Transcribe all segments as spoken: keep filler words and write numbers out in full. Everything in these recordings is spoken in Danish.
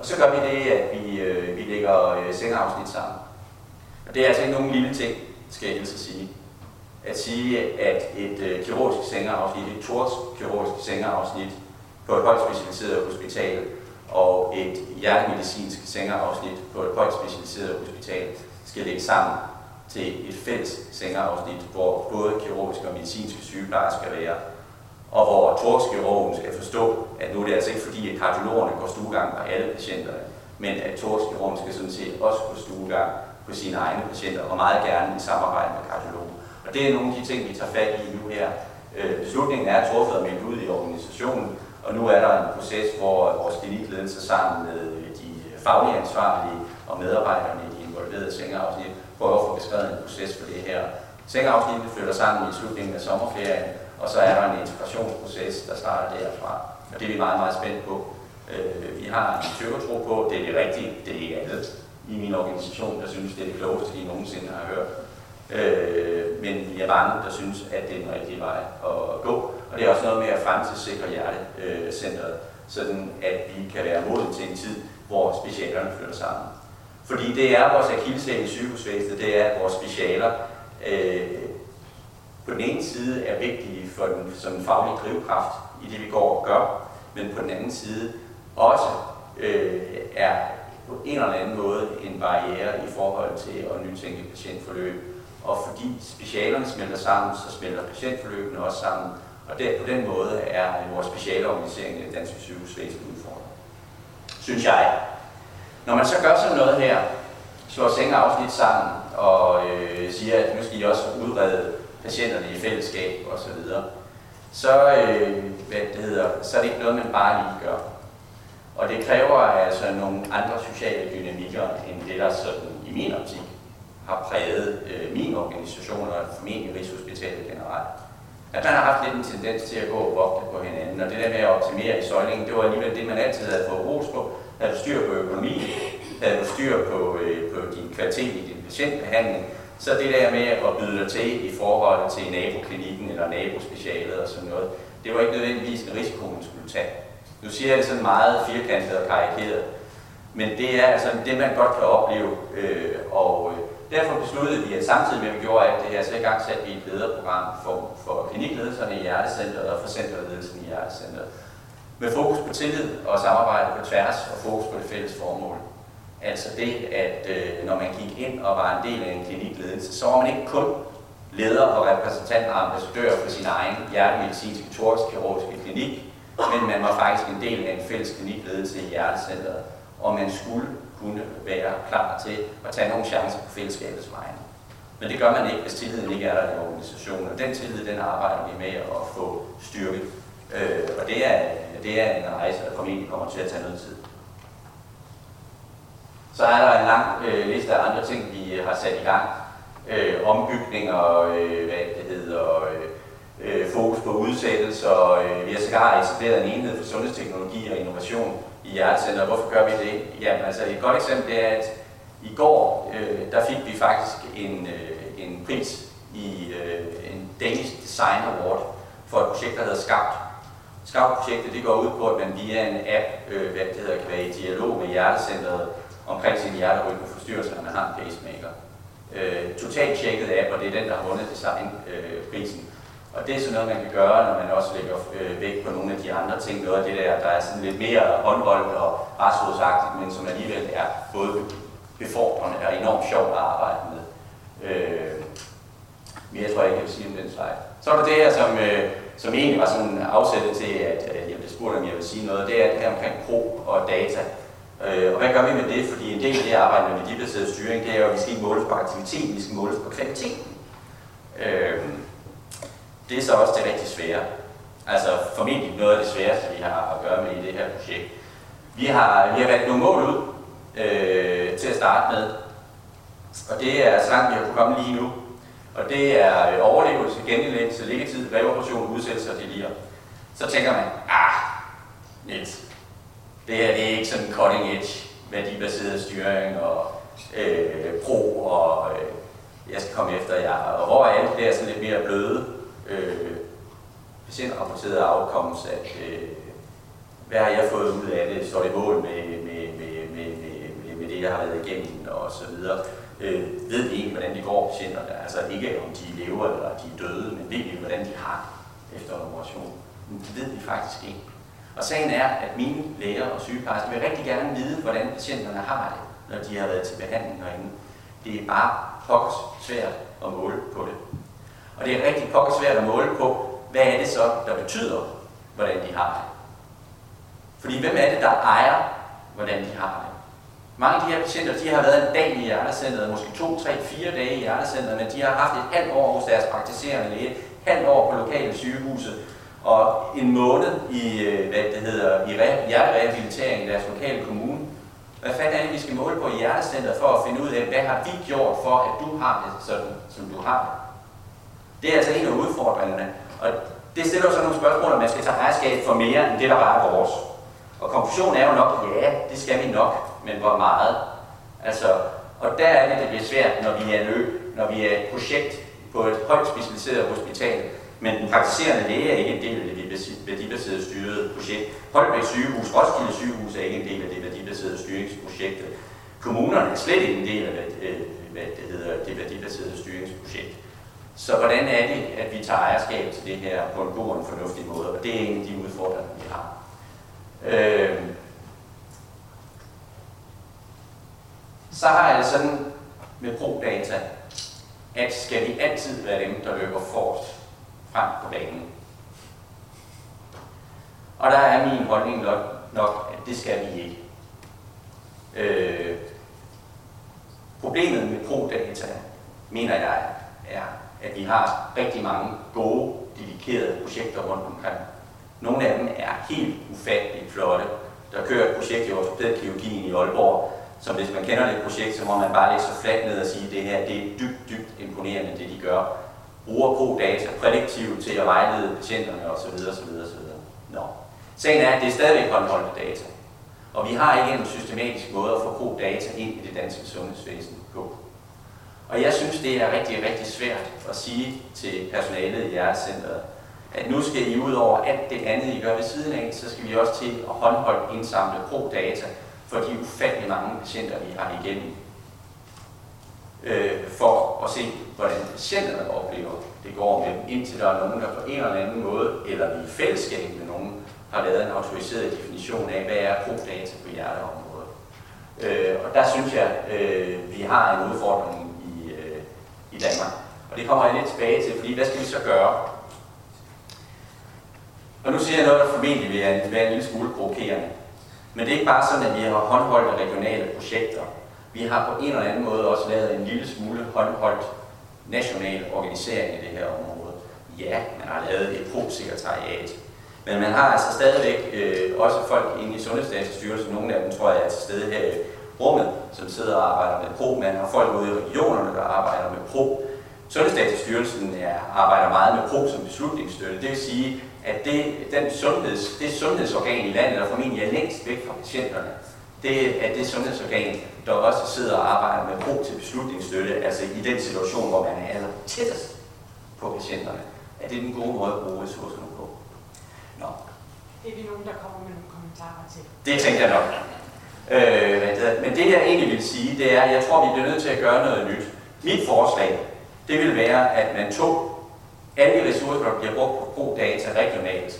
Og så gør vi det, at vi, øh, vi lægger øh, sengeafsnit sammen. Og det er altså ikke nogen lille ting, skal jeg helst sige. At sige, at et øh, kirurgisk sengeafsnit, et thorax-kirurgisk sengeafsnit på et højt specialiseret hospital og et hjertemedicinsk sengeafsnit på et højt specialiseret hospital skal lægge sammen til et fælles sengeafsnit, hvor både kirurgiske og medicinske sygeplejersker skal være, og hvor thoraxkirurgen skal forstå, at nu er det altså ikke fordi, at kardiologerne går stuegang på alle patienterne, men at thoraxkirurgen skal sådan set også gå stuegang på sine egne patienter, og meget gerne i samarbejde med kardiologen. Og det er nogle af de ting, vi tager fat i nu her. Beslutningen er truffet og meldt ud i organisationen, og nu er der en proces, hvor vores klinikledelse sammen med de faglige ansvarlige og medarbejderne i de involverede sengeafsnit prøver at få beskrevet en proces for det her. Sengeafsnittet flytter sammen i slutningen af sommerferien, og så er der en integrationsproces, der starter derfra. Og det er vi meget, meget spændt på. Vi har en styrketro på, det er det rigtige, det er ikke andet i min organisation, der synes, det er det klogeste, de nogensinde har hørt. Men vi er mange, der synes, at det er den rigtige vej at gå. Og det er også noget med at fremtidssikre hjertecentret, sådan at vi kan være moden til en tid, hvor specialerne flytter sammen. Fordi det er vores akilleshæl i sygehusvæsenet, det er, at vores specialer øh, på den ene side er vigtige for den, som en faglig drivkraft i det, vi går og gør, men på den anden side også øh, er på en eller anden måde en barriere i forhold til at nytænke patientforløb. Og fordi specialerne smelter sammen, så smelter patientforløbene også sammen. Og der, på den måde er vores specialorganisering i det danske sygehusvæsen udfordret. Synes jeg. Når man så gør sådan noget her, slår sengeafsnit sammen og øh, siger, at nu skal I også udrede patienterne i fællesskab osv., så, så, øh, hvad det hedder, så er det ikke noget, man bare lige gør. Og det kræver altså nogle andre sociale dynamikker, end det, der sådan, i min optik har præget øh, min organisation og formentlig Rigshospitalet generelt. At man har haft lidt en tendens til at gå og vogte på hinanden, og det der med at optimere i søjlingen, det var alligevel det, man altid havde fået ros på. Havde du styr på økonomien, havde du styr på, øh, på din kvalitet i din patientbehandling, så det der med at byde dig til i forhold til naboklinikken eller nabospecialet og sådan noget, det var ikke nødvendigvis en risiko, man skulle tage. Nu siger jeg det sådan meget firkantet og karikeret, men det er altså det, man godt kan opleve, øh, og øh, derfor besluttede vi, at samtidig med at vi gjorde alt det her, så i gang satte vi et lederprogram for, for klinikledelserne i Hjertecentret og for centerledelsen i Hjertecentret. Med fokus på tillid og samarbejde på tværs og fokus på det fælles formål. Altså det, at øh, når man gik ind og var en del af en klinikledelse, så var man ikke kun leder og repræsentant og ambassadør for sin egen hjertemedicinske thoraxkirurgiske klinik, men man var faktisk en del af en fælles klinikledelse i Hjertecentret, og man skulle kunne være klar til at tage nogle chancer på fællesskabets vegne. Men det gør man ikke, hvis tilliden ikke er der i organisationen, og den tillid, den arbejder vi med at få styrket. Øh, og det er, det er en rejse, der formentlig kommer til at tage noget tid. Så er der en lang øh, liste af andre ting, vi har sat i gang. Øh, ombygninger, øh, hvad det hedder, øh, fokus på udsættelser. Øh, vi har sågar etableret en enhed for sundhedsteknologi og innovation i Hjertecentret. Hvorfor gør vi det? Jamen, altså et godt eksempel er, at i går, øh, der fik vi faktisk en, øh, en pris i øh, en Danish Design Award for et projekt, der hedder Scout. Scout-projektet det går ud på, at man via en app, øh, hvad det hedder, kan være i dialog med Hjertecentret omkring sin hjerterytmeforstyrrelse, når man har en pacemaker. Øh, totalt tjekket app, og det er den, der har vundet designprisen. Øh, og det er sådan noget, man kan gøre, når man også lægger øh, vægt på nogle af de andre ting. Noget af det der, der er sådan lidt mere håndholdt og retsrådsagtigt, men som alligevel er både befordrende og enormt sjovt at arbejde med. Øh, mere tror jeg ikke, jeg vil sige om den slide. Så er der det her, som, øh, som egentlig var sådan afsættet til, at øh, jeg blev spurgt, om jeg vil sige noget. Det er det her omkring pro og data. Øh, og hvad gør vi med det? Fordi en del af det arbejde med værdibaseret styring, det er jo, at vi skal ikke måles på aktiviteten, vi skal måles på kvaliteten. Øh, det er så også det rigtig svære. Altså formentlig noget af det sværeste, vi har at gøre med i det her projekt. Vi har, vi har valgt nogle mål ud øh, til at starte med. Og det er så langt, vi har kunnet komme lige nu. Og det er overlevelse, genindlæggelse, liggetid, reoperation, udsættelse og delir. Så tænker man, ah, Niels, det her det er ikke sådan cutting edge, værdibaseret styring og øh, pro, og øh, jeg skal komme efter jer. Og hvor er alt det der sådan lidt mere bløde, øh, patientrapporterede afkommelse, at øh, hvad har jeg fået ud af det, står det mål med, med, med det, jeg har været igennem og så videre. Øh, ved vi ikke, hvordan det går patienterne? Altså ikke om de lever eller de er døde, men ved vi, hvordan de har efter en operation? Men det ved vi faktisk ikke. Og sagen er, at mine læger og sygeplejersker vil rigtig gerne vide, hvordan patienterne har det, når de har været til behandling herinde. Det er bare pokkers svært at måle på det. Og det er rigtig pokkers svært at måle på, hvad er det så, der betyder, hvordan de har det. Fordi hvem er det, der ejer, hvordan de har det? Mange af de her patienter, de har været en dag i hjertecenteret, måske to, tre, fire dage i hjertecenteret, men de har haft et halvt år hos deres praktiserende læge, et halvt år på lokale sygehuset, og en måned i, hvad det hedder, i hjerterehabilitering i deres lokale kommune. Hvad fanden er det, vi skal måle på i hjertecenteret for at finde ud af, hvad har vi gjort for, at du har det sådan, som du har det? Det er altså en af udfordringerne. Og det stiller jo så nogle spørgsmål, om man skal tage ejerskab for mere, end det, der bare er vores. Og konklusionen er jo nok, ja, det skal vi nok, men hvor meget? Altså, og der er det, det bliver svært, når vi er en ø, når vi er et projekt på et højt specialiseret hospital. Men den praktiserende læge er ikke en del af det værdibaserede styrede projekt. Holbæk sygehus, Roskilde sygehus er ikke en del af det værdibaserede styringsprojekt. Kommunerne er slet ikke en del af hvad det hedder, det værdibaserede styringsprojekt. Så hvordan er det, at vi tager ejerskab til det her på en god og en fornuftig måde? Og det er en af de udfordringer, vi har. Øh, så har jeg det sådan med ProData, at skal vi altid være dem, der løber forrest frem på banen. Og der er min holdning nok, nok at det skal vi ikke. Øh, problemet med ProData, mener jeg, er, at vi har rigtig mange gode, dedikerede projekter rundt omkring. Nogle af dem er helt ufatteligt flotte. Der kører et projekt i ortopædkirurgien i Aalborg, så hvis man kender det projekt, så må man bare lægge så fladt ned og sige, at det her det er dybt, dybt imponerende, det de gør. Bruger ProData prædiktivt til at vejlede patienterne osv. osv. osv. Nå. Sagen er, at det er stadigvæk håndholdte data. Og vi har ikke en systematisk måde at få ProData ind i det danske sundhedsvæsen på. Og jeg synes, det er rigtig, rigtig svært at sige til personalet i hjertecenteret, at nu skal I ud over alt det andet, I gør ved siden af, så skal vi også til at håndholdt indsamle ProData for de ufattelig mange patienter, vi har igennem. Øh, for at se, hvordan patienterne oplever, det går med dem, indtil der er nogen, der på en eller anden måde, eller vi i fællesskab med nogen, har lavet en autoriseret definition af, hvad er ProData på hjerteområdet. Øh, og der synes jeg, øh, vi har en udfordring i, øh, i Danmark. Og det kommer jeg lidt tilbage til, fordi hvad skal vi så gøre? Og nu siger jeg noget, der formentlig vil være en lille smule provokerende. Men det er ikke bare sådan, at vi har håndholdte regionale projekter. Vi har på en eller anden måde også lavet en lille smule håndholdt national organisering i det her område. Ja, man har lavet et pro-sekretariat. Men man har altså stadigvæk øh, også folk inde i Sundhedsdatastyrelsen, nogle af dem tror jeg er til stede her i rummet, som sidder og arbejder med pro. Man har folk ude i regionerne, der arbejder med pro. Sundhedsdatastyrelsen er, arbejder meget med pro som beslutningsstøtte. Det vil sige, at det, den sundheds, det sundhedsorgan i landet, der formentlig er længst væk fra patienterne, det er det sundhedsorgan, der også sidder og arbejder med pro til beslutningsstøtte, altså i den situation, hvor man er aller tættest på patienterne. Er det den gode måde at bruge ressourcerne på? Nå. Det er vi nogen, der kommer med nogle kommentarer til. Det tænker jeg nok. Øh, men det jeg egentlig vil sige, det er, at jeg tror, vi bliver nødt til at gøre noget nyt. Mit forslag, det vil være, at man tog alle de ressourcer, der bliver brugt på ProData regionalt.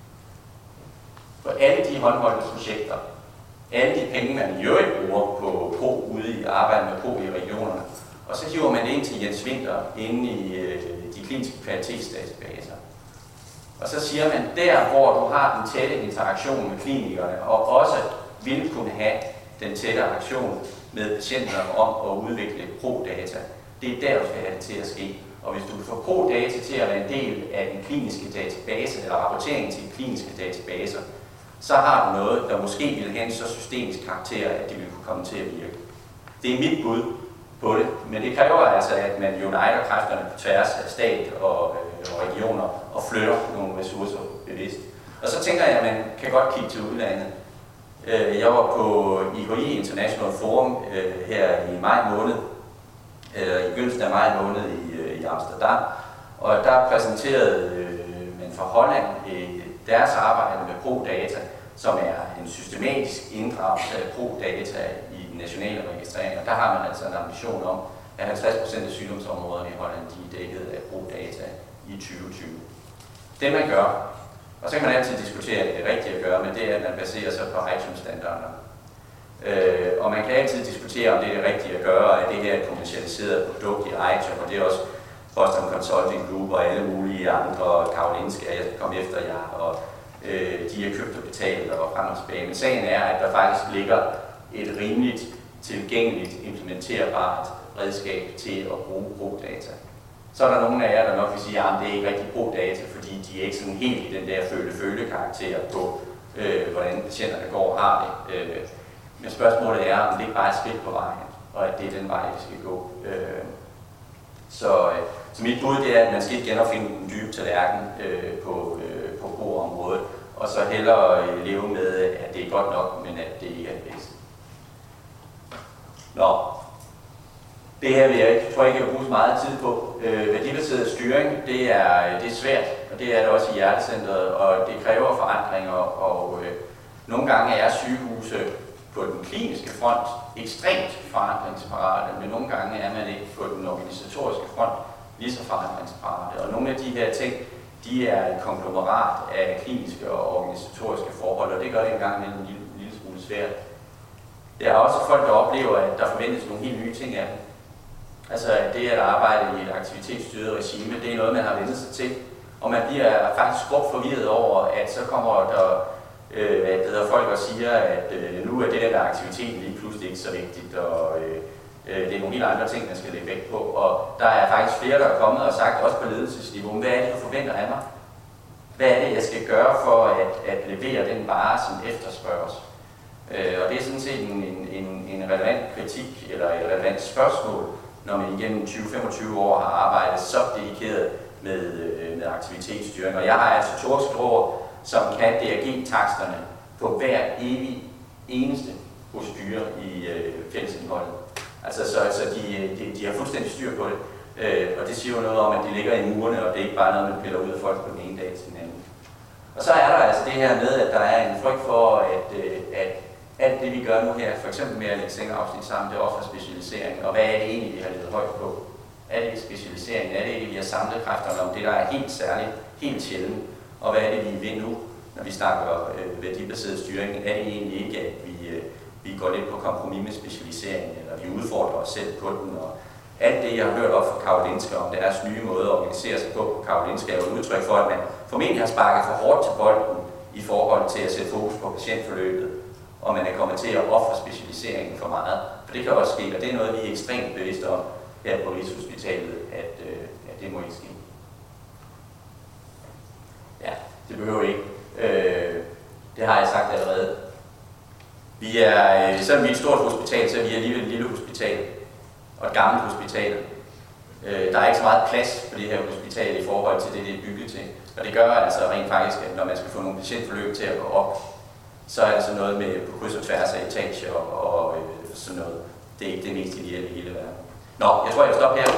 For alle de håndholdte projekter, alle de penge, man i øvrigt bruger på Pro ude i arbejde med Pro i regionerne, og så hiver man det ind til Jens Winther inde i øh, de kliniske kvalitetsdatabaser. Og så siger man, der hvor du har den tætte interaktion med klinikerne, og også vil kunne have den tætte aktion med patienterne om at udvikle ProData, det er der, du skal have det til at ske. Og hvis du får ProData til at være en del af den kliniske database, eller rapportering til de kliniske databaser, så har du noget, der måske vil have en så systemisk karakter, at det vil kunne komme til at virke. Det er mit bud på det, men det kræver altså, at man uniter kræfterne på tværs af stat og, øh, og regioner og flytter nogle ressourcer bevidst. Og så tænker jeg, at man kan godt kigge til udlandet. Øh, jeg var på I H I International Forum øh, her i maj måned, øh, i begyndelsen af maj måned i, øh, i Amsterdam, og der præsenterede øh, man fra Holland øh, deres arbejde med ProData, som er en systematisk inddragelse af pro-data i den nationale registrering. Og der har man altså en ambition om, at halvtreds procent af sygdomsområderne i Holland de er dækket af pro-data i tyve tyve. Det man gør, og så kan man altid diskutere, at det er rigtigt at gøre, men det er, at man baserer sig på iTunes-standarderne. Øh, og man kan altid diskutere, om det er det rigtige at gøre, og at det her er et kommercialiseret produkt i iTunes, og det er også Boston Consulting Group og alle mulige andre, Karolinska, jeg skal komme efter jer, og øh, de er købt og betalt og frem og tilbage. Men sagen er, at der faktisk ligger et rimeligt, tilgængeligt, implementerbart redskab til at bruge pro-data. Så er der nogle af jer, der nok vil sige, at det er ikke rigtig pro-data, fordi de er ikke sådan helt i den der føle-føle-karakter på, øh, hvordan patienterne går og har det. Øh, men spørgsmålet er, om det ikke bare er et skridt på vejen, og at det er den vej, vi skal gå. Øh, så, øh, så mit bud det er, at man skal ikke genopfinde den dybe tallerken øh, på, øh, på pro-området, og så hellere øh, leve med, at det er godt nok, men at det ikke er det bedste. Nå. Det her vil jeg ikke, tror jeg ikke, jeg vil bruge så meget tid på. Øh, værdibaseret styring, det er, det er svært, og det er det også i hjertecentret, og det kræver forandringer, og øh, nogle gange er sygehuse på den kliniske front ekstremt forandringsparate, men nogle gange er man ikke på den organisatoriske front lige så forandringsparate. Og nogle af de her ting, de er et konglomerat af kliniske og organisatoriske forhold, og det gør det engang mellem en lille, lille smule svært. Der er også folk, der oplever, at der forventes nogle helt nye ting af dem. Altså det at arbejde i et aktivitetsstyret regime, det er noget, man har vendt sig til. Og man bliver faktisk groft forvirret over, at så kommer der øh, at der folk og siger, at øh, nu er det der med aktiviteten lige pludselig ikke så vigtigt, og øh, øh, det er nogle helt andre ting, man skal lægge vægt på. Og der er faktisk flere, der er kommet og sagt, også på ledelsesniveau, hvad er det, du forventer af mig? Hvad er det, jeg skal gøre for at, at levere den vare, som efterspørges? Øh, og det er sådan set en, en, en relevant kritik, eller et relevant spørgsmål, når man igennem tyve til femogtyve år har arbejdet så dedikeret med, øh, med aktivitetsstyring. Og jeg har altså to skråer, som kan D R G-taksterne på hver evig eneste procedure i øh, fællesindholdet. Altså, så, så de, de, de har fuldstændig styr på det. Øh, og det siger jo noget om, at de ligger i murene, og det er ikke bare noget, man piller ud af folk på den ene dag til den anden. Og så er der altså det her med, at der er en frygt for, at, øh, at alt det, vi gør nu her, for eksempel med at lægge sengeafsnit sammen, det er ofte specialisering. Og hvad er det egentlig, vi har ledet højt på? Er det specialisering? Er det ikke, vi har samlet kræfterne om det, der er helt særligt, helt sjældent? Og hvad er det, vi vil nu, når vi snakker øh, værdibaseret styring? Er det egentlig ikke, at vi, øh, vi går lidt på kompromis med specialisering, eller vi udfordrer os selv på den? Og alt det, jeg har hørt op fra Karolinska om deres nye måde at organisere sig på på Karolinska, er jo et udtryk for, at man formentlig har sparket for hårdt til bolden i forhold til at sætte fokus på patientforløbet, og man er kommet til at ofre specialiseringen for meget. For det kan også ske, og det er noget, vi er ekstremt bevidste om her på Rigshospitalet, at, øh, at det må ikke ske. Ja, det behøver ikke. Øh, det har jeg sagt allerede. Vi er, øh, selvom vi er et stort hospital, så er vi alligevel et lille hospital, og et gammelt hospital. Øh, der er ikke så meget plads på det her hospital i forhold til det, det er bygget til. Og det gør altså rent faktisk, at når man skal få nogle patientforløb til at gå op, så er det sådan noget med på kryds og tværs af etager og, og øh, sådan noget. Det er ikke det mest ideelle i hele verden. Nå, jeg tror, jeg vil stoppe her.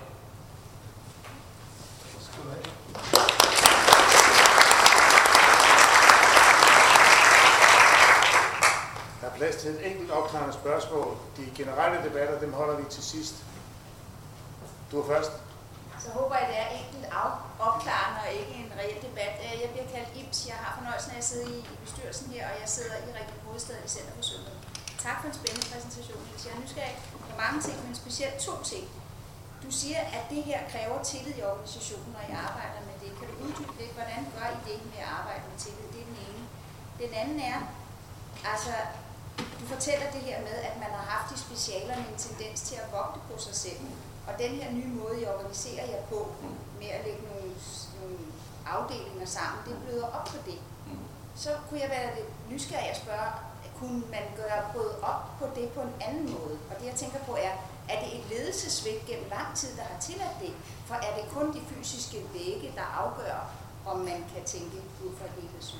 Der er plads til et enkelt opklarende spørgsmål. De generelle debatter, dem holder vi til sidst. Du er først. Så håber jeg, det er enkelt opklarende og ikke en reel debat. Jeg bliver kaldt Ibs. Jeg har fornøjelsen af at sidde i bestyrelsen her, og jeg sidder i Region Hovedstaden i Center for Sundhed. Tak for en spændende præsentation. Jeg er nysgerrig på mange ting, men specielt to ting. Du siger, at det her kræver tillid i organisationen, og jeg arbejder med det. Kan du uddybe lidt, hvordan gør I det med at arbejde med tillid? Det er den ene. Den anden er, altså, du fortæller det her med, at man har haft i specialerne en tendens til at vogte på sig selv. Og den her nye måde, I organiserer jer på, med at lægge nogle, nogle afdelinger sammen, det bløder op på det. Så kunne jeg være lidt nysgerrig at spørge, kunne man gøre bryde op på det på en anden måde? Og det jeg tænker på er, er det et ledelsesvigt gennem lang tid, der har tilladt det? For er det kun de fysiske vægge, der afgør, om man kan tænke ud fra helhedssyn?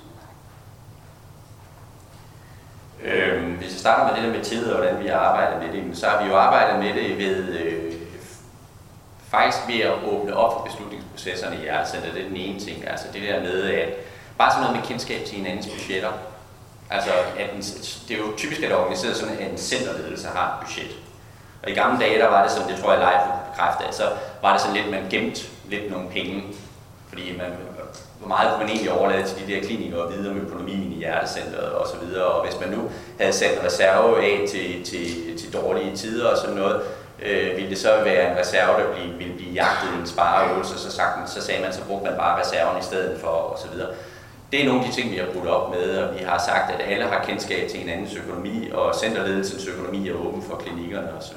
Øhm, hvis jeg starter med det der med tillid og hvordan vi har arbejdet med det, så har vi jo arbejdet med det ved øh, faktisk ved at åbne op for beslutningsprocesserne i hjertecentret. Det er den ene ting. Altså det der med, at bare sådan noget med kendskab til hinandens budgetter. Altså, at en, det er jo typisk, at det er organiseret sådan, at en centerledelse har et budget. Og i gamle dage, der var det sådan, det tror jeg Leif bekræfter, at så var det sådan lidt, man gemte lidt nogle penge, fordi man, hvor meget kunne man egentlig overlade til de der klinikere og vide om økonomien i hjertecenteret og så videre. Og hvis man nu havde sat en reserve af til, til, til dårlige tider og sådan noget, øh, ville det så være en reserve, der ville, ville blive jagtet i en spareøvelse, så, sagt, så sagde man, så brugte man bare reserven i stedet for og så videre. Det er nogle af de ting, vi har brudt op med, og vi har sagt, at alle har kendskab til hinandens økonomi, og centerledelsens økonomi er åben for klinikkerne osv.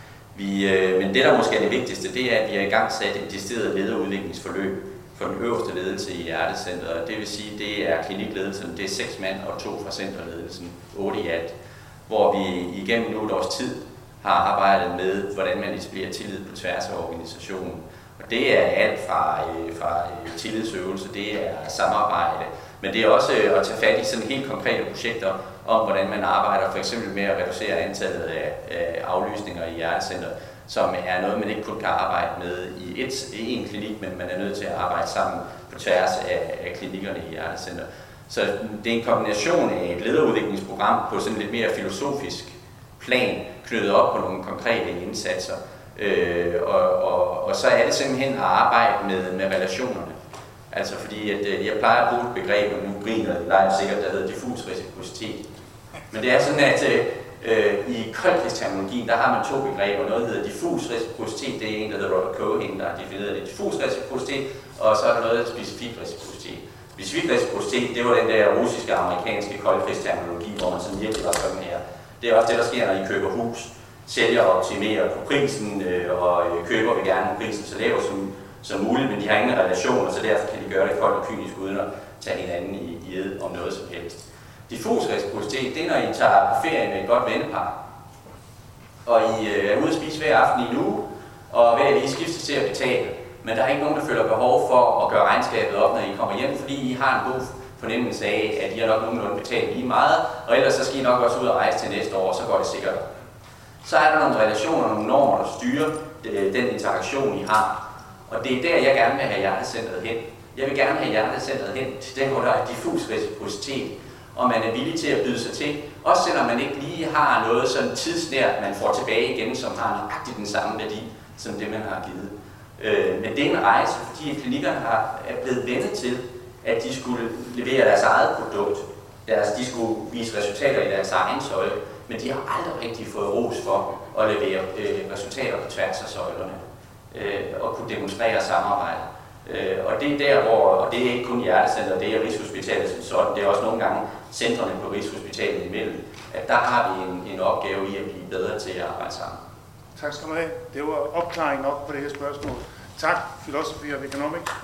Vi, øh, men det, der måske er det vigtigste, det er, at vi har i gang sat et decideret lederudviklingsforløb for den øverste ledelse i hjertecenteret. Det vil sige, det er klinikledelsen, det er seks mand og to fra centerledelsen, otte i alt, hvor vi igennem nu et års tid har arbejdet med, hvordan man etablerer tillid på tværs af organisationen. Og det er alt fra, øh, fra øh, tillidsøvelse, det er samarbejde, men det er også øh, at tage fat i sådan helt konkrete projekter om, hvordan man arbejder for eksempel med at reducere antallet af, af aflysninger i hjertecenter, som er noget, man ikke kun kan arbejde med i, et, i en klinik, men man er nødt til at arbejde sammen på tværs af, af klinikkerne i hjertecenter. Så det er en kombination af et lederudviklingsprogram på sådan lidt mere filosofisk plan, knyttet op på nogle konkrete indsatser. Øh, og, og, og så er det simpelthen at arbejde med, med relationerne. Altså fordi, at øh, jeg plejer at bruge et begreb, og nu griner Leif sikkert, der hedder diffus reciprocitet. Men det er sådan, at øh, i koldkrigsterminologien, der har man to begreber. Noget hedder diffus reciprocitet, det er en, der hedder Robert Cohen, der har defineret det. Diffus reciprocitet, og så er der noget, der hedder specifik reciprocitet. Specifik reciprocitet, det var den der russiske og amerikanske koldkrigsterminologi, hvor man sådan virkelig var sådan her. Det er også det, der sker, når I køber hus. Sælger optimerer på prisen, øh, og øh, køber vil gerne prisen så lav som, som muligt, men de har ingen relationer, så derfor kan de gøre det koldt og kynisk uden at tage hinanden i, i ed om noget som helst. Diffus reciprocitet, det er, når I tager på ferie med et godt vennepar, og I øh, er ude at spise hver aften i en uge, og hver lige skiftes til at betale, men der er ikke nogen, der føler behov for at gøre regnskabet op, når I kommer hjem, fordi I har en god fornemmelse af, at I har nok nogenlunde betalt lige meget, og ellers så skal I nok også ud og rejse til næste år, så går det sikkert. Så er der nogle relationer, nogle normer, der styrer den interaktion, I har. Og det er der, jeg gerne vil have hjertecentret hen. Jeg vil gerne have hjertecentret hen til den, hvor der er diffus reciprocitet, og man er villig til at byde sig til, også selvom man ikke lige har noget sådan tidsnært, man får tilbage igen, som har nøjagtigt den samme værdi, som det, man har givet. Men det er en rejse, fordi klinikkerne er blevet vendet til, at de skulle levere deres eget produkt. Deres, de skulle vise resultater i deres egen søjle, men de har aldrig rigtig fået ros for at levere øh, resultater på tværs af søjlerne øh, og kunne demonstrere samarbejde. Øh, og det er der, hvor, og det er ikke kun hjertecenteret, det er Rigshospitalet som sådan, det er også nogle gange centrene på Rigshospitalet imellem, at der har vi en, en opgave i at blive bedre til at arbejde sammen. Tak skal du have. Det var opklaring nok på det her spørgsmål. Tak, Philosophy of Economics.